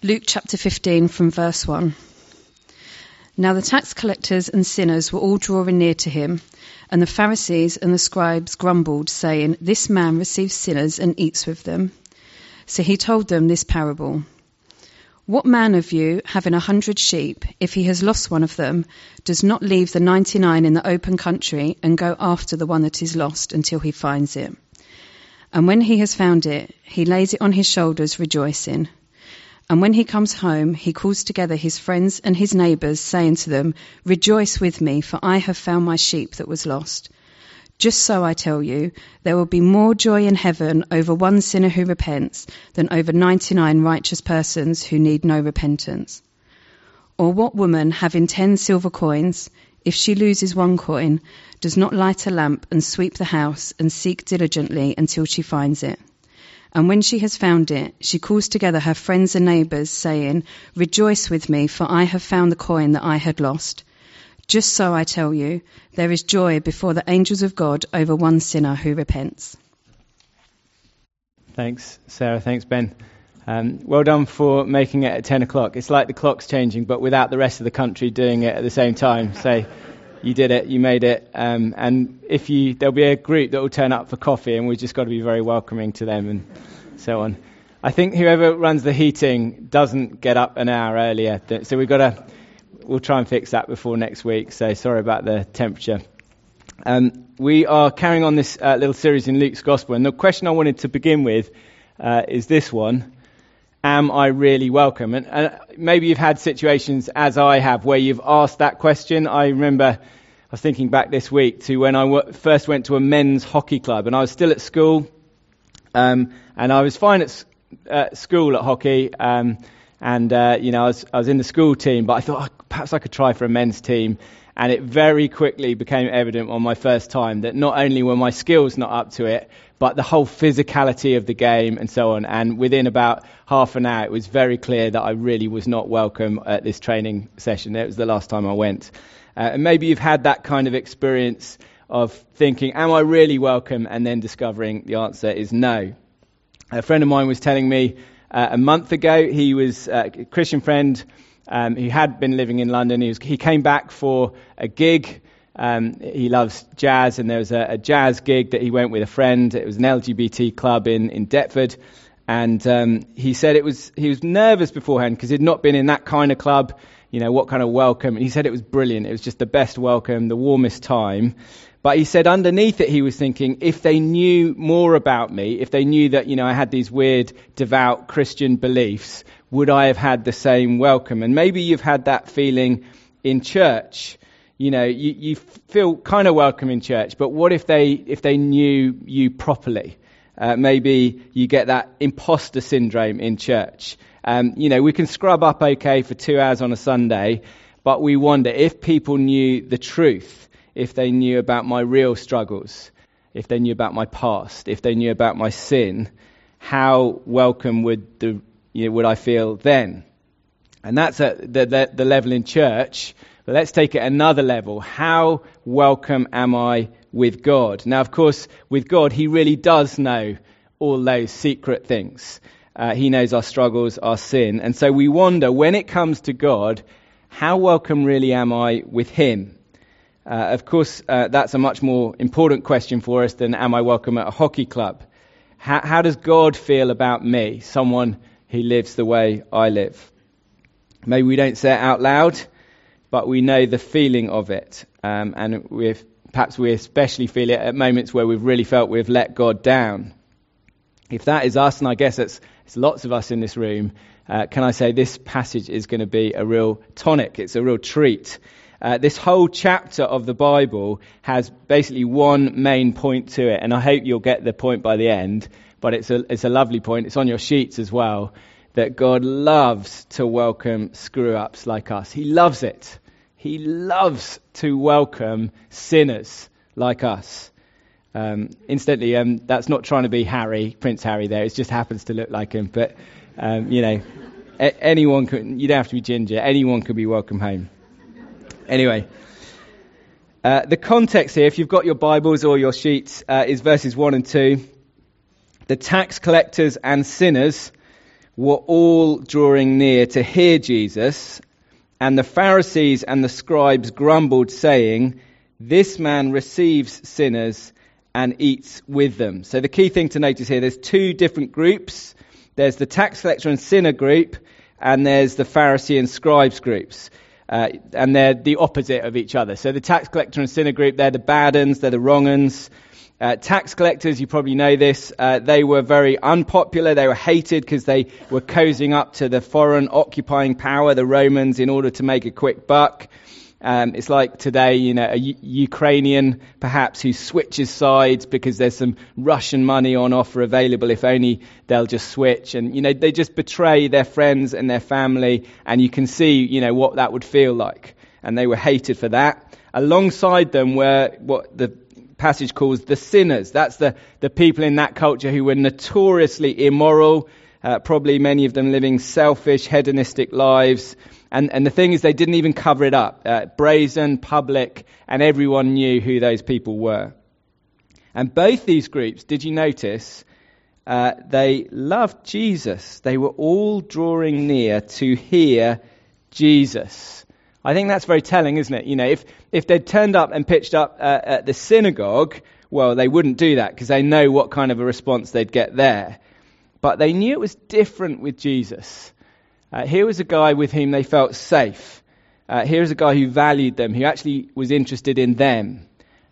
Luke chapter 15 from verse 1. Now the tax collectors and sinners were all drawing near to him, and the Pharisees and the scribes grumbled, saying, "This man receives sinners and eats with them." So he told them this parable. "What man of you, having 100 sheep, if he has lost one of them, does not leave the 99 in the open country and go after the one that is lost until he finds it? And when he has found it, he lays it on his shoulders, rejoicing. And when he comes home, he calls together his friends and his neighbours, saying to them, 'Rejoice with me, for I have found my sheep that was lost.' Just so I tell you, there will be more joy in heaven over one sinner who repents than over 99 righteous persons who need no repentance. Or what woman, having 10 silver coins, if she loses one coin, does not light a lamp and sweep the house and seek diligently until she finds it? And when she has found it, she calls together her friends and neighbours, saying, 'Rejoice with me, for I have found the coin that I had lost.' Just so I tell you, there is joy before the angels of God over one sinner who repents." Thanks, Sarah. Thanks, Ben. Well done for making it at 10 o'clock. It's like the clock's changing, but without the rest of the country doing it at the same time. So you did it, you made it. And there'll be a group that will turn up for coffee, and we've just got to be very welcoming to them and so on. I think whoever runs the heating doesn't get up an hour earlier. So we'll try and fix that before next week. So sorry about the temperature. We are carrying on this little series in Luke's Gospel. And the question I wanted to begin with is this one. Am I really welcome? And maybe you've had situations, as I have, where you've asked that question. I remember I was thinking back this week to when I first went to a men's hockey club, and I was still at school, and I was fine at school at hockey, I was in the school team, but I thought perhaps I could try for a men's team. And it very quickly became evident on my first time that not only were my skills not up to it, but the whole physicality of the game and so on. And within about half an hour, it was very clear that I really was not welcome at this training session. It was the last time I went. And maybe you've had that kind of experience of thinking, am I really welcome? And then discovering the answer is no. A friend of mine was telling me a month ago, he was a Christian friend who had been living in London. He came back for a gig. He loves jazz, and there was a jazz gig that he went with a friend. It was an LGBT club in Deptford, and he said he was nervous beforehand because he'd not been in that kind of club. You know, what kind of welcome? And he said it was brilliant. It was just the best welcome, the warmest time. But he said underneath it, he was thinking, if they knew more about me, if they knew that, I had these weird, devout Christian beliefs, would I have had the same welcome? And maybe you've had that feeling in church. You feel kind of welcome in church, but what if they knew you properly? Maybe you get that imposter syndrome in church. We can scrub up okay for 2 hours on a Sunday, but we wonder if people knew the truth, if they knew about my real struggles, if they knew about my past, if they knew about my sin, how welcome would I feel then? And that's at the level in church. But let's take it another level. How welcome am I with God? Now, of course, with God, he really does know all those secret things. He knows our struggles, our sin. And so we wonder, when it comes to God, how welcome really am I with him? Of course, that's a much more important question for us than am I welcome at a hockey club? How does God feel about me, someone who lives the way I live? Maybe we don't say it out loud, but we know the feeling of it. And perhaps we especially feel it at moments where we've really felt we've let God down. If that is us, and I guess it's lots of us in this room, can I say this passage is going to be a real tonic. It's a real treat. This whole chapter of the Bible has basically one main point to it, and I hope you'll get the point by the end, but it's a lovely point. It's on your sheets as well, that God loves to welcome screw-ups like us. He loves it. He loves to welcome sinners like us. Incidentally, that's not trying to be Prince Harry there. It just happens to look like him. But, anyone could, you don't have to be ginger. Anyone could be welcome home. Anyway, the context here, if you've got your Bibles or your sheets, is verses 1 and 2. The tax collectors and sinners were all drawing near to hear Jesus, and the Pharisees and the scribes grumbled, saying, "This man receives sinners and eats with them." So the key thing to notice here, there's two different groups. There's the tax collector and sinner group, and there's the Pharisee and scribes groups. And they're the opposite of each other. So the tax collector and sinner group, they're the bad uns, they're the wrong uns. Tax collectors, you probably know this, they were very unpopular. They were hated because they were cozying up to the foreign occupying power, the Romans, in order to make a quick buck. It's like today, a Ukrainian perhaps who switches sides because there's some Russian money on offer available. If only they'll just switch. And, they just betray their friends and their family. And you can see, what that would feel like. And they were hated for that. Alongside them were what the passage calls the sinners. That's the people in that culture who were notoriously immoral, probably many of them living selfish, hedonistic lives. And the thing is, they didn't even cover it up. Brazen, public, and everyone knew who those people were. And both these groups, did you notice, they loved Jesus. They were all drawing near to hear Jesus. I think that's very telling, isn't it? If they'd turned up and pitched up at the synagogue, well, they wouldn't do that because they know what kind of a response they'd get there. But they knew it was different with Jesus. Here was a guy with whom they felt safe. Here was a guy who valued them, who actually was interested in them.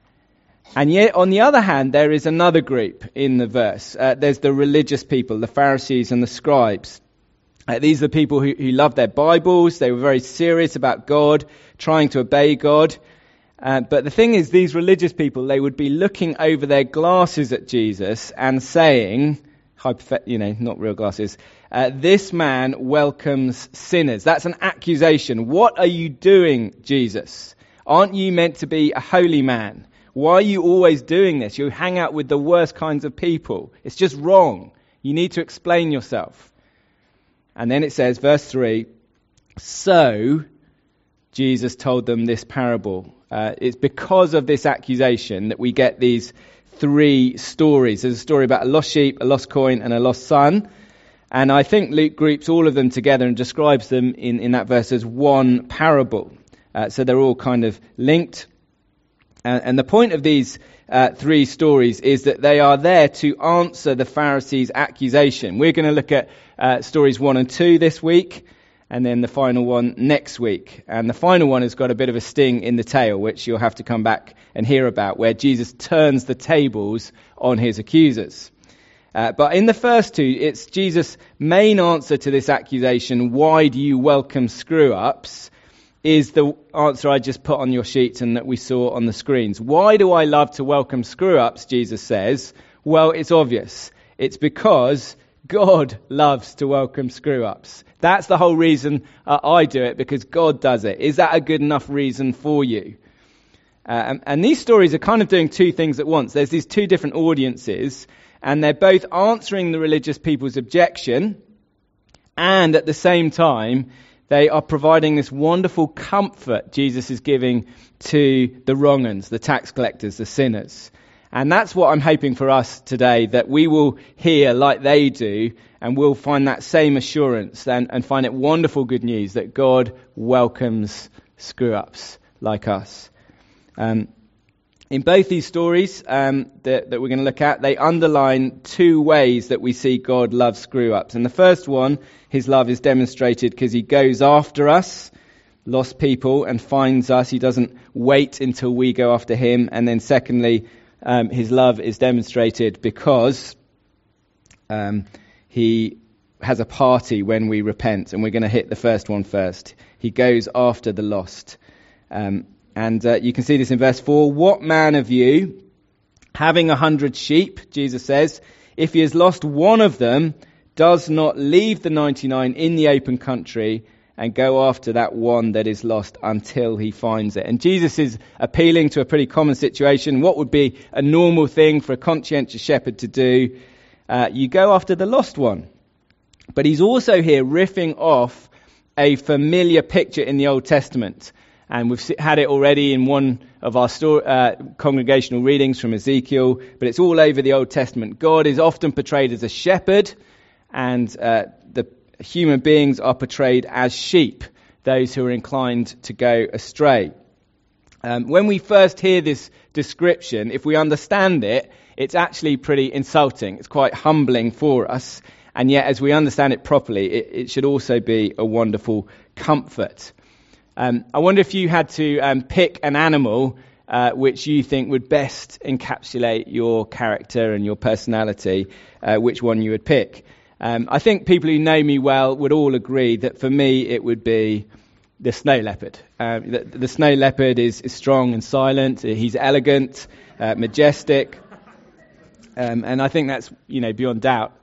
And yet, on the other hand, there is another group in the verse. There's the religious people, the Pharisees and the scribes. These are the people who loved their Bibles. They were very serious about God, trying to obey God. But the thing is, these religious people, they would be looking over their glasses at Jesus and saying, not real glasses, this man welcomes sinners. That's an accusation. What are you doing, Jesus? Aren't you meant to be a holy man? Why are you always doing this? You hang out with the worst kinds of people. It's just wrong. You need to explain yourself. And then it says, verse 3, so Jesus told them this parable. It's because of this accusation that we get these three stories. There's a story about a lost sheep, a lost coin, and a lost son. And I think Luke groups all of them together and describes them in that verse as one parable. So they're all kind of linked. And the point of these three stories is that they are there to answer the Pharisees' accusation. We're going to look at stories 1 and 2 this week, and then the final one next week. And the final one has got a bit of a sting in the tail, which you'll have to come back and hear about, where Jesus turns the tables on his accusers. But in the first two, it's Jesus' main answer to this accusation, why do you welcome screw-ups, is the answer I just put on your sheets and that we saw on the screens. Why do I love to welcome screw-ups, Jesus says? Well, it's obvious. It's because God loves to welcome screw-ups. That's the whole reason I do it, because God does it. Is that a good enough reason for you? And these stories are kind of doing two things at once. There's these two different audiences, and they're both answering the religious people's objection, and at the same time, they are providing this wonderful comfort Jesus is giving to the wrong uns, the tax collectors, the sinners. And that's what I'm hoping for us today, that we will hear like they do, and we'll find that same assurance and find it wonderful good news that God welcomes screw-ups like us. In both these stories that we're going to look at, they underline two ways that we see God loves screw-ups. And the first one, his love is demonstrated because he goes after us, lost people, and finds us. He doesn't wait until we go after him. And then secondly, his love is demonstrated because he has a party when we repent. And we're going to hit the first one first. He goes after the lost. And you can see this in verse 4. What man of you, having 100 sheep, Jesus says, if he has lost one of them, does not leave the 99 in the open country and go after that one that is lost until he finds it? And Jesus is appealing to a pretty common situation. What would be a normal thing for a conscientious shepherd to do? You go after the lost one. But he's also here riffing off a familiar picture in the Old Testament. And we've had it already in one of our congregational readings from Ezekiel, but it's all over the Old Testament. God is often portrayed as a shepherd, and the human beings are portrayed as sheep, those who are inclined to go astray. When we first hear this description, if we understand it, it's actually pretty insulting. It's quite humbling for us. And yet, as we understand it properly, it should also be a wonderful comfort. I wonder if you had to pick an animal which you think would best encapsulate your character and your personality, which one you would pick. I think people who know me well would all agree that for me it would be the snow leopard. The snow leopard is strong and silent. He's elegant, majestic, and I think that's beyond doubt.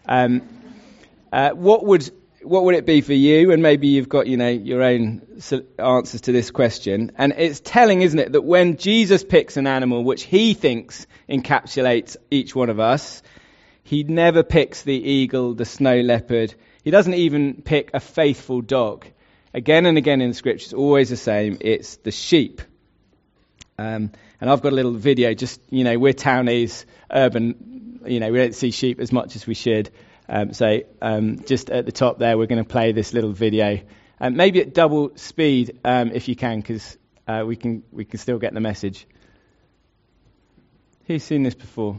What would it be for you? And maybe you've got your own answers to this question. And it's telling, isn't it, that when Jesus picks an animal which he thinks encapsulates each one of us, he never picks the eagle, the snow leopard. He doesn't even pick a faithful dog. Again and again in the scriptures, always the same. It's the sheep. And I've got a little video. Just we're townies, urban. We don't see sheep as much as we should. So just at the top there, we're going to play this little video, maybe at double speed if you can, because we can still get the message. Who's seen this before?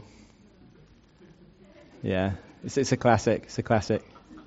Yeah, it's a classic. It's a classic.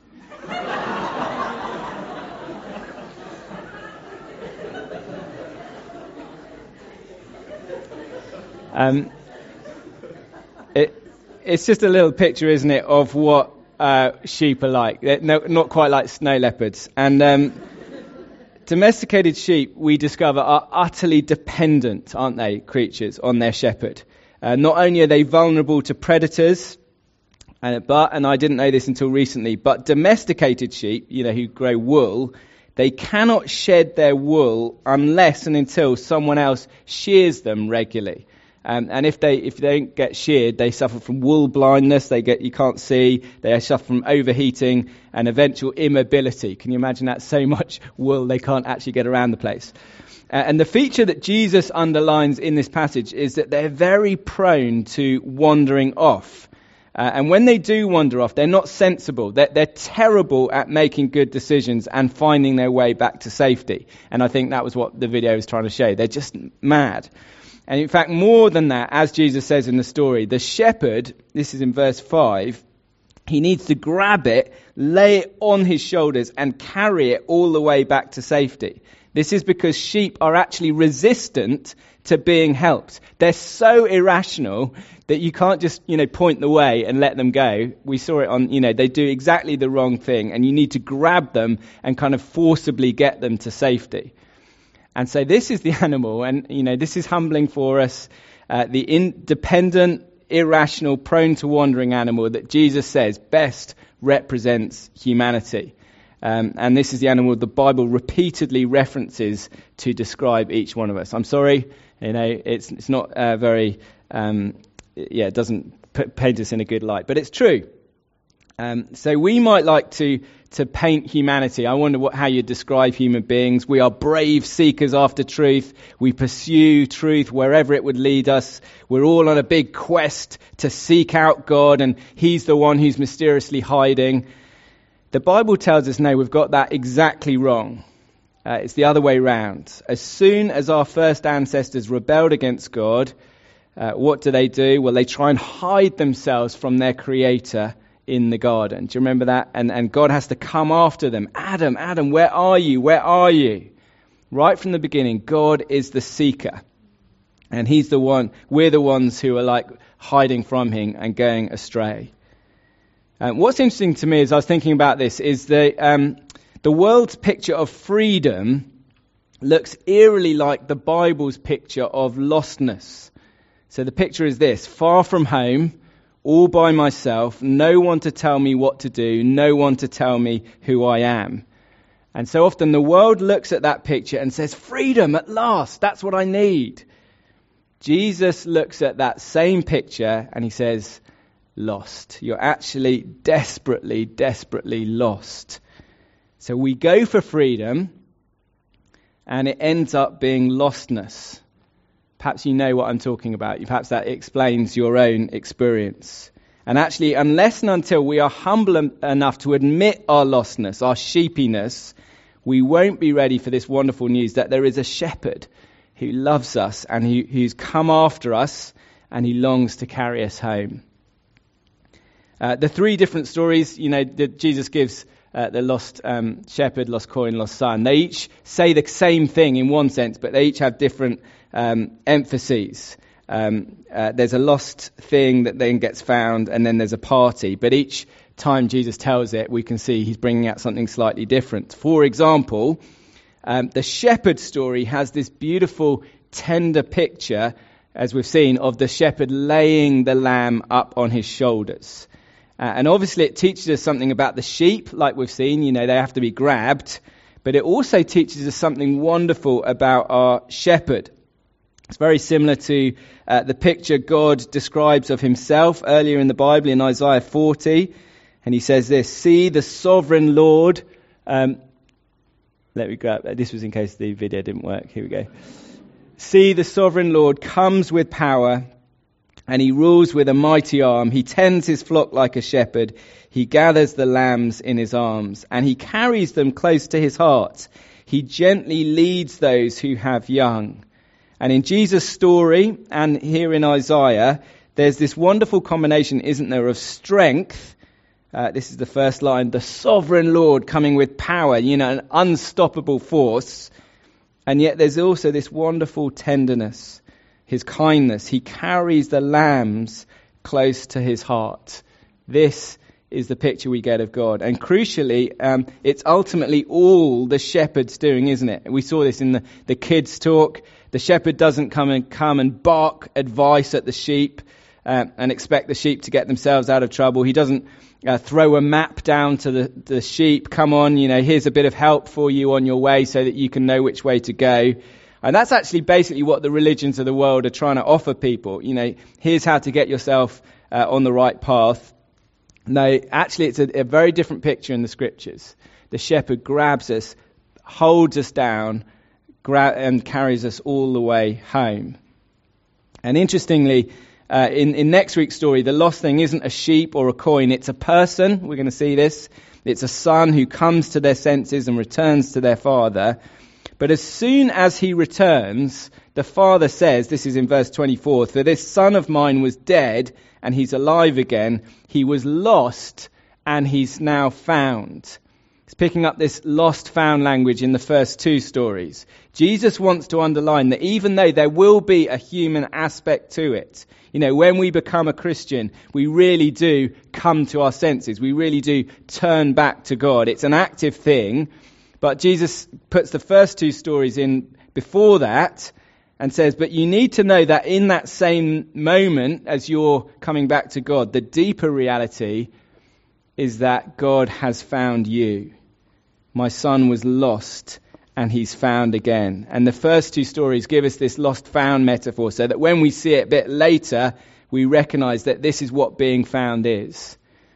It's just a little picture, isn't it, of what sheep are like. They're not quite like snow leopards. And domesticated sheep, we discover, are utterly dependent, aren't they, creatures, on their shepherd. Not only are they vulnerable to predators, and I didn't know this until recently, but domesticated sheep, who grow wool, they cannot shed their wool unless and until someone else shears them regularly. And if they don't get sheared, they suffer from wool blindness. You can't see. They suffer from overheating and eventual immobility. Can you imagine that? So much wool they can't actually get around the place. And the feature that Jesus underlines in this passage is that they're very prone to wandering off. And when they do wander off, they're not sensible. They're terrible at making good decisions and finding their way back to safety. And I think that was what the video was trying to show. They're just mad. And in fact, more than that, as Jesus says in the story, the shepherd, this is in verse 5, he needs to grab it, lay it on his shoulders and carry it all the way back to safety. This is because sheep are actually resistant to being helped. They're so irrational that you can't just, point the way and let them go. We saw it on, they do exactly the wrong thing, and you need to grab them and kind of forcibly get them to safety. And so this is the animal, and this is humbling for us, the independent, irrational, prone to wandering animal that Jesus says best represents humanity. And this is the animal the Bible repeatedly references to describe each one of us. I'm sorry, it's not very, it doesn't paint us in a good light, but it's true. So we might like to paint humanity. I wonder how you describe human beings. We are brave seekers after truth. We pursue truth wherever it would lead us. We're all on a big quest to seek out God, and he's the one who's mysteriously hiding. The Bible tells us, no, we've got that exactly wrong. It's the other way round. As soon as our first ancestors rebelled against God, what do? Well, they try and hide themselves from their Creator in the garden. Do you remember that? And God has to come after them. Adam, where are you? Where are you? Right from the beginning, God is the seeker. And he's the one, we're the ones who are like hiding from him and going astray. What's interesting to me as I was thinking about this is the world's picture of freedom looks eerily like the Bible's picture of lostness. So the picture is this: far from home, all by myself, no one to tell me what to do, no one to tell me who I am. And so often the world looks at that picture and says, freedom at last, that's what I need. Jesus looks at that same picture and he says, lost. You're actually desperately, desperately lost. So we go for freedom and it ends up being lostness. Perhaps you know what I'm talking about. Perhaps that explains your own experience. And actually, unless and until we are humble enough to admit our lostness, our sheepiness, we won't be ready for this wonderful news that there is a shepherd who loves us and who's come after us and he longs to carry us home. The three different stories, that Jesus gives, the lost shepherd, lost coin, lost son, they each say the same thing in one sense, but they each have different emphases. There's a lost thing that then gets found, and then there's a party. But each time Jesus tells it, we can see he's bringing out something slightly different. For example, the shepherd story has this beautiful, tender picture, as we've seen, of the shepherd laying the lamb up on his shoulders. And obviously it teaches us something about the sheep, like we've seen, they have to be grabbed. But it also teaches us something wonderful about our shepherd. It's very similar to the picture God describes of himself earlier in the Bible in Isaiah 40. And he says this, "See the sovereign Lord." Let me grab that. This was in case the video didn't work. Here we go. "See the sovereign Lord comes with power, and he rules with a mighty arm. He tends his flock like a shepherd. He gathers the lambs in his arms, and he carries them close to his heart. He gently leads those who have young." And in Jesus' story, and here in Isaiah, there's this wonderful combination, isn't there, of strength. This is the first line, the sovereign Lord coming with power, an unstoppable force. And yet there's also this wonderful tenderness, his kindness. He carries the lambs close to his heart. This is the picture we get of God. And crucially, it's ultimately all the shepherd's doing, isn't it? We saw this in the kids' talk. The shepherd doesn't come and bark advice at the sheep and expect the sheep to get themselves out of trouble. He doesn't throw a map down to the sheep. Come on, here's a bit of help for you on your way so that you can know which way to go. And that's actually basically what the religions of the world are trying to offer people. Here's how to get yourself on the right path. No, actually it's a very different picture in the scriptures. The shepherd grabs us, holds us down, and carries us all the way home. And interestingly, in next week's story, the lost thing isn't a sheep or a coin, it's a person. We're going to see this. It's a son who comes to their senses and returns to their father. But as soon as he returns, the father says, this is in verse 24, "For this son of mine was dead and he's alive again. He was lost and he's now found." It's picking up this lost found language in the first two stories. Jesus wants to underline that even though there will be a human aspect to it, when we become a Christian, we really do come to our senses. We really do turn back to God. It's an active thing. But Jesus puts the first two stories in before that and says, but you need to know that in that same moment as you're coming back to God, the deeper reality is that God has found you. My son was lost and he's found again. And the first two stories give us this lost found metaphor so that when we see it a bit later, we recognize that this is what being found is.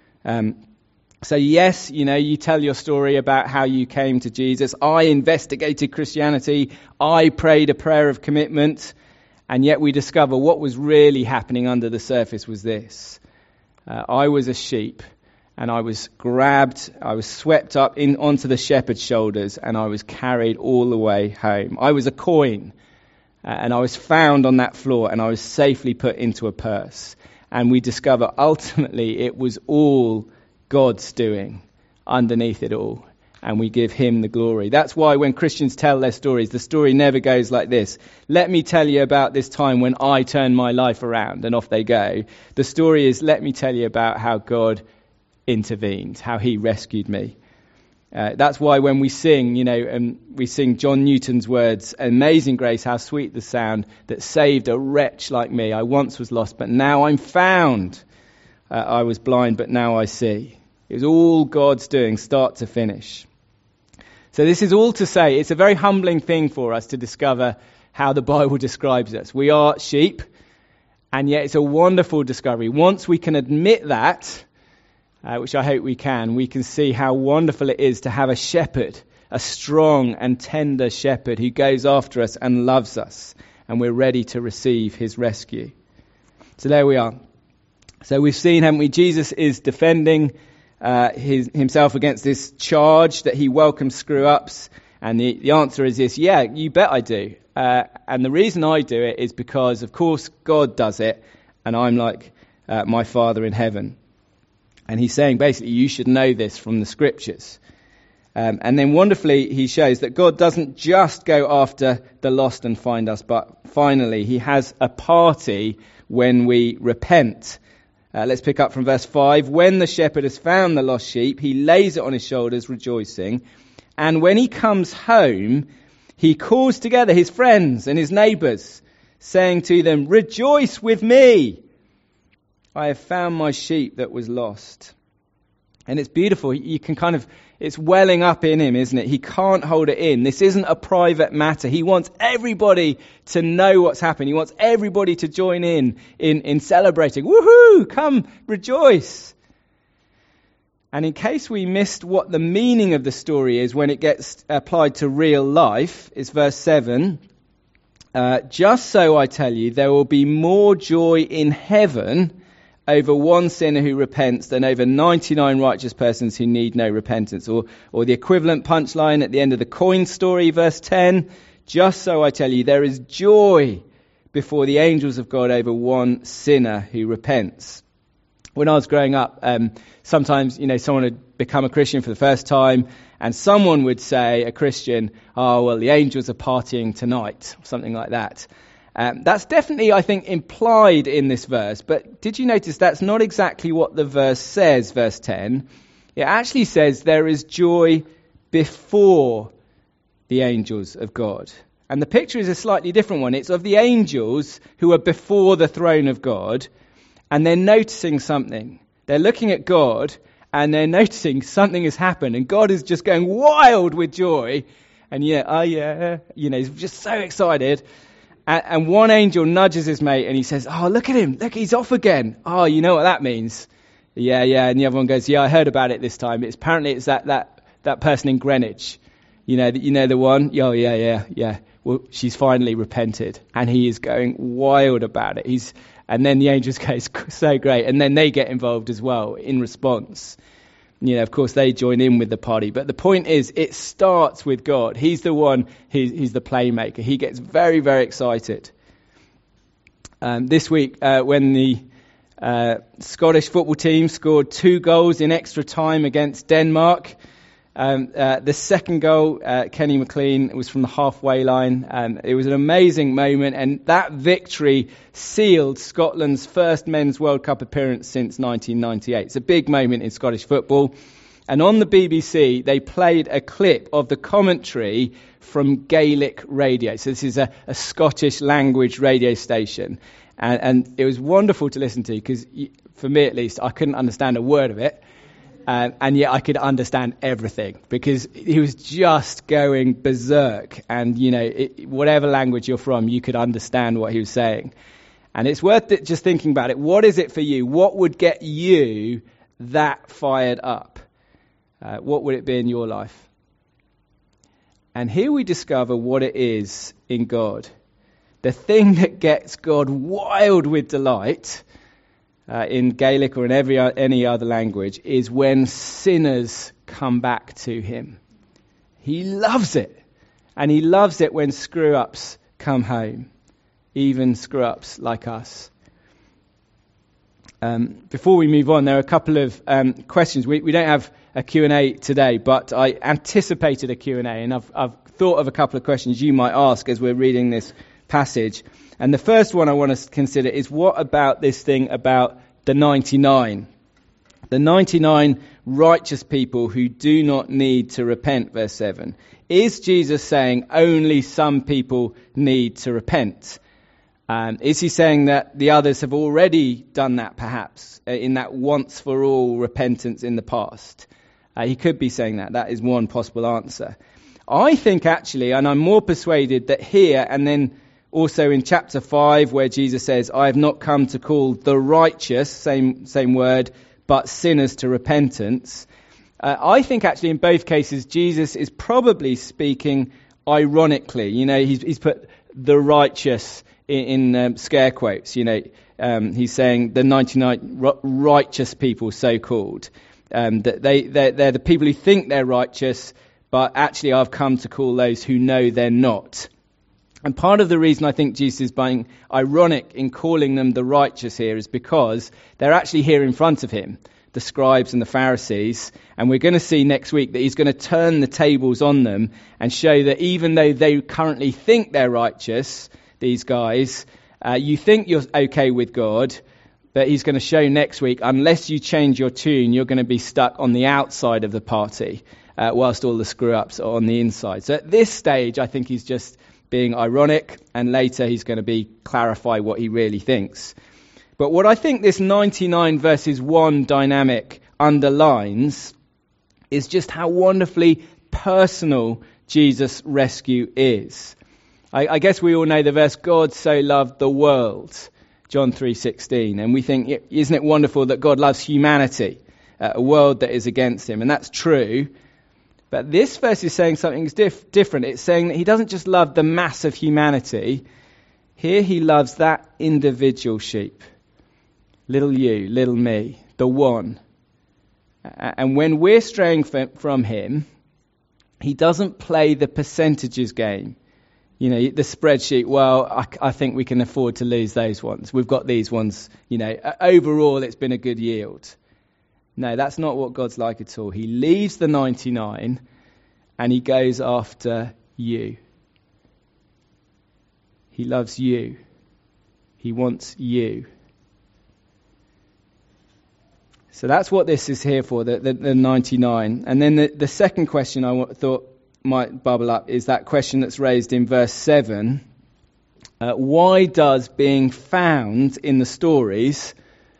So yes, you tell your story about how you came to Jesus. I investigated Christianity. I prayed a prayer of commitment. And yet we discover what was really happening under the surface was this. I was a sheep and I was grabbed, I was swept up onto the shepherd's shoulders and I was carried all the way home. I was a coin and I was found on that floor and I was safely put into a purse. And we discover ultimately it was all God's doing underneath it all, and we give him the glory. That's why when Christians tell their stories, the story never goes like this. Let me tell you about this time when I turned my life around, and off they go. The story is, let me tell you about how God intervened, how he rescued me. That's why when we sing, we sing John Newton's words, "Amazing grace, how sweet the sound that saved a wretch like me. I once was lost, but now I'm found. I was blind, but now I see." It was all God's doing, start to finish. So this is all to say, it's a very humbling thing for us to discover how the Bible describes us. We are sheep, and yet it's a wonderful discovery. Once we can admit that, which I hope we can see how wonderful it is to have a shepherd, a strong and tender shepherd who goes after us and loves us, and we're ready to receive his rescue. So there we are. So we've seen, haven't we, Jesus is defending himself against this charge that he welcomes screw-ups. And the answer is this: yeah, you bet I do. And the reason I do it is because, of course, God does it, and I'm like my Father in heaven. And he's saying, basically, you should know this from the Scriptures. And then wonderfully, he shows that God doesn't just go after the lost and find us, but finally, he has a party when we repent. Let's pick up from verse 5. When the shepherd has found the lost sheep, he lays it on his shoulders, rejoicing. And when he comes home, he calls together his friends and his neighbours, saying to them, "Rejoice with me! I have found my sheep that was lost." And it's beautiful. You can it's welling up in him, isn't it? He can't hold it in. This isn't a private matter. He wants everybody to know what's happened. He wants everybody to join in celebrating. Woohoo! Come, rejoice. And in case we missed what the meaning of the story is when it gets applied to real life, it's verse 7. Just so I tell you, there will be more joy in heaven over one sinner who repents than over 99 righteous persons who need no repentance. Or the equivalent punchline at the end of the coin story, verse 10. Just so I tell you, there is joy before the angels of God over one sinner who repents. When I was growing up, sometimes, someone would become a Christian for the first time, and someone would say, a Christian, "Oh, well, the angels are partying tonight," or something like that. That's definitely, I think, implied in this verse. But did you notice that's not exactly what the verse says, verse 10? It actually says there is joy before the angels of God. And the picture is a slightly different one. It's of the angels who are before the throne of God, and they're noticing something. They're looking at God, and they're noticing something has happened, and God is just going wild with joy. And he's just so excited. And one angel nudges his mate and he says, "Oh, look at him. Look, he's off again. Oh, you know what that means?" Yeah. And the other one goes, "Yeah, I heard about it this time. Apparently it's that person in Greenwich. You know the one? Oh, yeah. Well, she's finally repented." And he is going wild about it. And then the angels go, "It's so great." And then they get involved as well in response. Of course, they join in with the party. But the point is, it starts with God. He's the one, he's the playmaker. He gets very, very excited. This week, when the Scottish football team scored 2 goals in extra time against Denmark, the second goal, Kenny McLean, was from the halfway line. It was an amazing moment, and that victory sealed Scotland's first men's World Cup appearance since 1998. It's a big moment in Scottish football. And on the BBC, they played a clip of the commentary from Gaelic radio. So this is a Scottish language radio station. And it was wonderful to listen to, because for me at least, I couldn't understand a word of it. And yet I could understand everything, because he was just going berserk. And, whatever language you're from, you could understand what he was saying. And it's worth it just thinking about it. What is it for you? What would get you that fired up? What would it be in your life? And here we discover what it is in God. The thing that gets God wild with delight, in Gaelic or in any other language, is when sinners come back to him. He loves it. And he loves it when screw-ups come home. Even screw-ups like us. Before we move on, there are a couple of questions. We don't have a Q&A today, but I anticipated a Q&A, and I've thought of a couple of questions you might ask as we're reading this passage. And the first one I want to consider is, what about this thing about the 99? The 99 righteous people who do not need to repent, verse 7. Is Jesus saying only some people need to repent? Is he saying that the others have already done that, perhaps, in that once-for-all repentance in the past? He could be saying that. That is one possible answer. I think, actually, and I'm more persuaded that here, and then also in chapter 5, where Jesus says, "I have not come to call the righteous," same word, "but sinners to repentance." I think, actually, in both cases, Jesus is probably speaking ironically. He's put the righteous in scare quotes. he's saying the 99 righteous people, so-called, that they're the people who think they're righteous, but actually I've come to call those who know they're not. And part of the reason I think Jesus is being ironic in calling them the righteous here is because they're actually here in front of him, the scribes and the Pharisees. And we're going to see next week that he's going to turn the tables on them and show that even though they currently think they're righteous, these guys, you think you're okay with God, but he's going to show next week, unless you change your tune, you're going to be stuck on the outside of the party, whilst all the screw-ups are on the inside. So at this stage, I think he's just being ironic, and later he's going to clarify what he really thinks. But what I think this 99 versus 1 dynamic underlines is just how wonderfully personal Jesus' rescue is. I guess we all know the verse, God so loved the world, John 3:16, and we think, isn't it wonderful that God loves humanity, a world that is against him? And that's true. But this verse is saying something different. It's saying that he doesn't just love the mass of humanity. Here he loves that individual sheep. Little you, little me, the one. And when we're straying from him, he doesn't play the percentages game. You know, the spreadsheet, well, I think we can afford to lose those ones. We've got these ones, overall it's been a good yield. No, that's not what God's like at all. He leaves the 99 and he goes after you. He loves you. He wants you. So that's what this is here for, the 99. And then the second question I thought might bubble up is that question that's raised in verse 7. Why does being found in the stories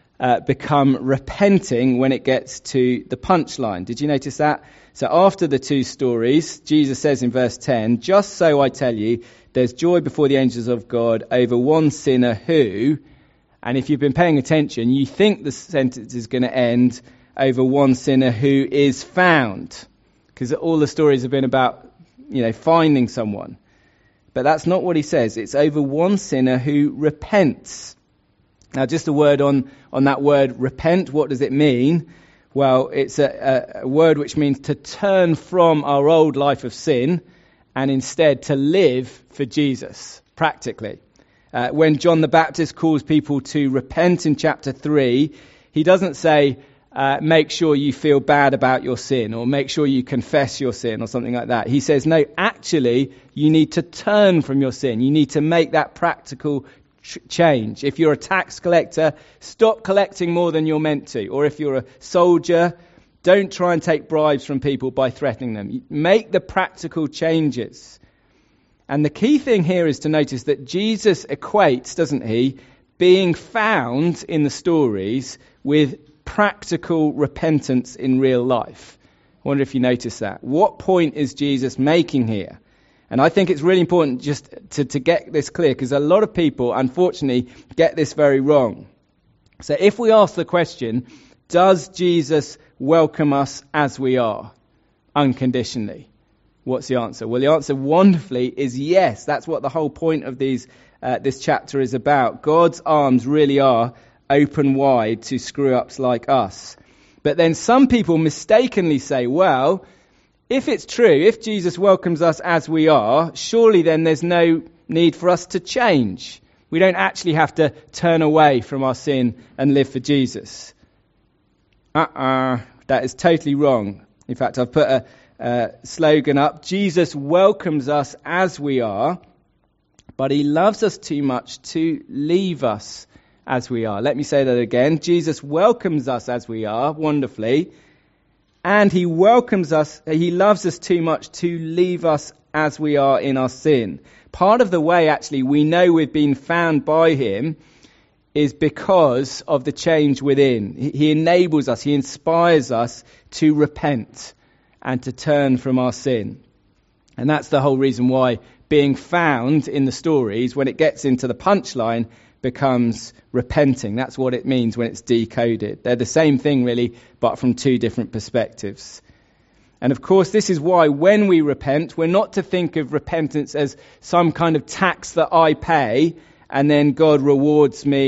become repenting when it gets to the punchline? Did you notice that? So after the two stories, Jesus says in verse 10, just so I tell you, there's joy before the angels of God over one sinner who, and if you've been paying attention, you think the sentence is going to end over one sinner who is found, because all the stories have been about, finding someone. But that's not what he says. It's over one sinner who repents. Now, just a word on that word repent. What does it mean? Well, it's a word which means to turn from our old life of sin and instead to live for Jesus, practically. When John the Baptist calls people to repent in chapter 3, he doesn't say, make sure you feel bad about your sin or make sure you confess your sin or something like that. He says, no, actually, you need to turn from your sin. You need to make that practical change. If you're a tax collector, stop collecting more than you're meant to. Or if you're a soldier, don't try and take bribes from people by threatening them. Make the practical changes. And the key thing here is to notice that Jesus equates, doesn't he, being found in the stories with practical repentance in real life. I wonder if you notice that. What point is Jesus making here? And I think it's really important just to get this clear, because a lot of people, unfortunately, get this very wrong. So if we ask the question, does Jesus welcome us as we are, unconditionally? What's the answer? Well, the answer wonderfully is yes. That's what the whole point of this chapter is about. God's arms really are open wide to screw-ups like us. But then some people mistakenly say, well, if it's true, if Jesus welcomes us as we are, surely then there's no need for us to change. We don't actually have to turn away from our sin and live for Jesus. That is totally wrong. In fact, I've put a slogan up. Jesus welcomes us as we are, but he loves us too much to leave us as we are. Let me say that again. Jesus welcomes us as we are, wonderfully, and he welcomes us, he loves us too much to leave us as we are in our sin. Part of the way, actually, we know we've been found by him is because of the change within. He enables us, he inspires us to repent and to turn from our sin. And that's the whole reason why being found in the stories, when it gets into the punchline, becomes repenting. That's what it means when it's decoded. They're the same thing, really, but from two different perspectives. And of course, this is why when we repent, we're not to think of repentance as some kind of tax that I pay and then God rewards me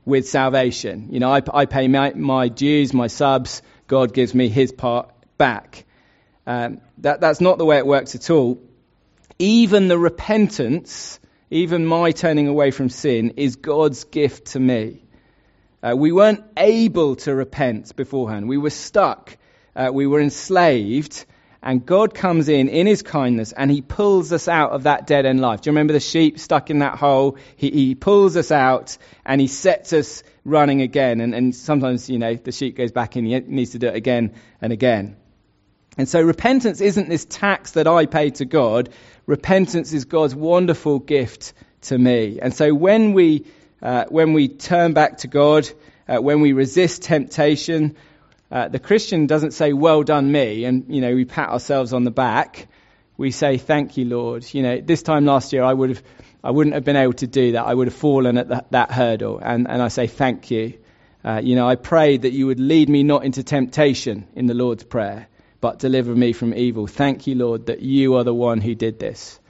with salvation. You know, I pay my dues, my subs. God gives me his part back. That's not the way it works at all. Even the repentance, even my turning away from sin, is God's gift to me. We weren't able to repent beforehand. We were stuck. We were enslaved. And God comes in his kindness, and he pulls us out of that dead-end life. Do you remember the sheep stuck in that hole? He pulls us out, and he sets us running again. And sometimes, you know, the sheep goes back in, he needs to do it again and again. And so repentance isn't this tax that I pay to God. Repentance is God's wonderful gift to me. And so when we turn back to God, when we resist temptation, the Christian doesn't say, "Well done, me," and, you know, we pat ourselves on the back. We say, "Thank you, Lord." You know, this time last year, I wouldn't have been able to do that. I would have fallen at that hurdle. And I say, "Thank you." You know, I prayed that you would lead me not into temptation in the Lord's Prayer, but deliver me from evil. Thank you, Lord, that you are the one who did this.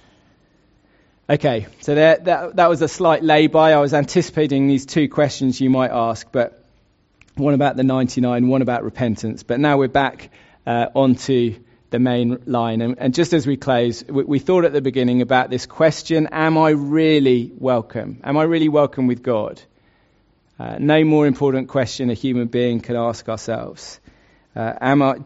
Okay, so that was a slight lay-by. I was anticipating these two questions you might ask, but one about the 99, one about repentance. But now we're back onto the main line. And just as we close, we thought at the beginning about this question, am I really welcome? Am I really welcome with God? No more important question a human being can ask ourselves. Am I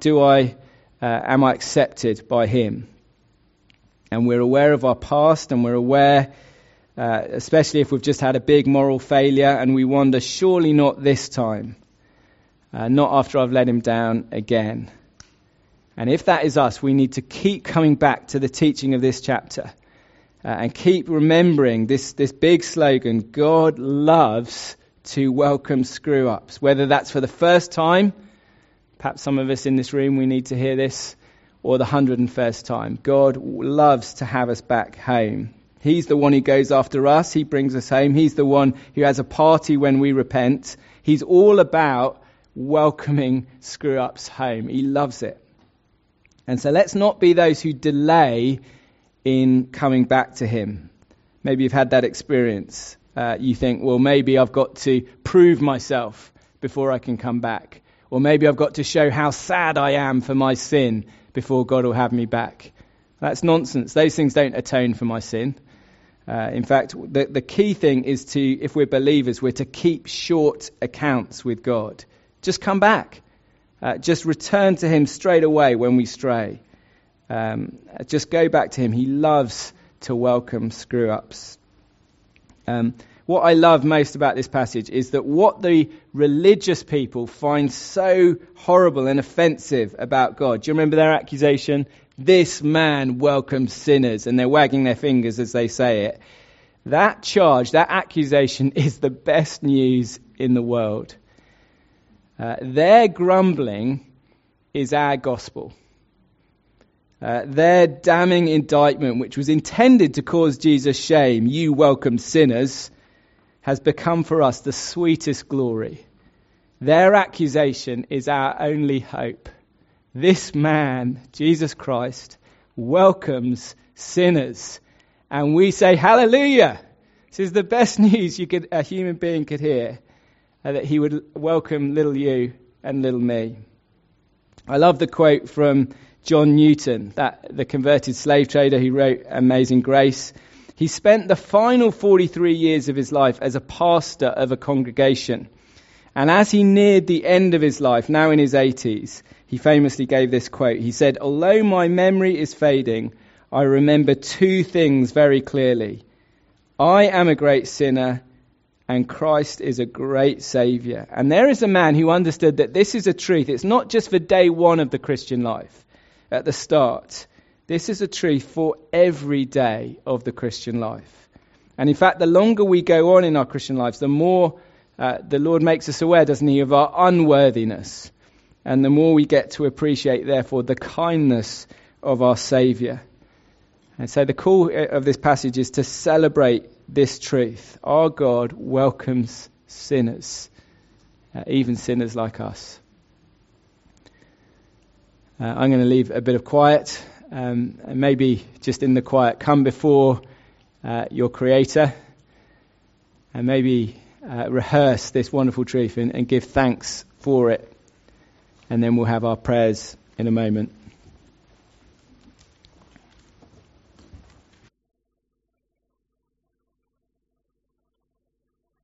accepted by him? And we're aware of our past, and we're aware, especially if we've just had a big moral failure, and we wonder, surely not this time. Not after I've let him down again. And if that is us, we need to keep coming back to the teaching of this chapter and keep remembering this big slogan, God loves to welcome screw-ups. Whether that's for the first time, perhaps some of us in this room, we need to hear this, or the 101st time. God loves to have us back home. He's the one who goes after us. He brings us home. He's the one who has a party when we repent. He's all about welcoming screw-ups home. He loves it. And so let's not be those who delay in coming back to him. Maybe you've had that experience. You think, well, maybe I've got to prove myself before I can come back. Or maybe I've got to show how sad I am for my sin before God will have me back. That's nonsense. Those things don't atone for my sin. In fact, the key thing is if we're believers, we're to keep short accounts with God. Just come back. Just return to him straight away when we stray. Just go back to him. He loves to welcome screw-ups. What I love most about this passage is that what the religious people find so horrible and offensive about God. Do you remember their accusation? This man welcomes sinners, and they're wagging their fingers as they say it. That charge, that accusation is the best news in the world. Their grumbling is our gospel. Their damning indictment, which was intended to cause Jesus shame, you welcome sinners, has become for us the sweetest glory. Their accusation is our only hope. This man, Jesus Christ, welcomes sinners. And we say, hallelujah! This is the best news a human being could hear. That he would welcome little you and little me. I love the quote from John Newton, the converted slave trader who wrote Amazing Grace. He spent the final 43 years of his life as a pastor of a congregation. And as he neared the end of his life, now in his 80s, he famously gave this quote. He said, "Although my memory is fading, I remember two things very clearly. I am a great sinner, and Christ is a great Saviour." And there is a man who understood that this is a truth. It's not just for day one of the Christian life, at the start. This is a truth for every day of the Christian life. And in fact, the longer we go on in our Christian lives, the more the Lord makes us aware, doesn't he, of our unworthiness. And the more we get to appreciate, therefore, the kindness of our Saviour. And so the call of this passage is to celebrate this truth. Our God welcomes sinners, even sinners like us. I'm going to leave a bit of quiet, and maybe just in the quiet, come before your Creator, and maybe rehearse this wonderful truth and give thanks for it. And then we'll have our prayers in a moment.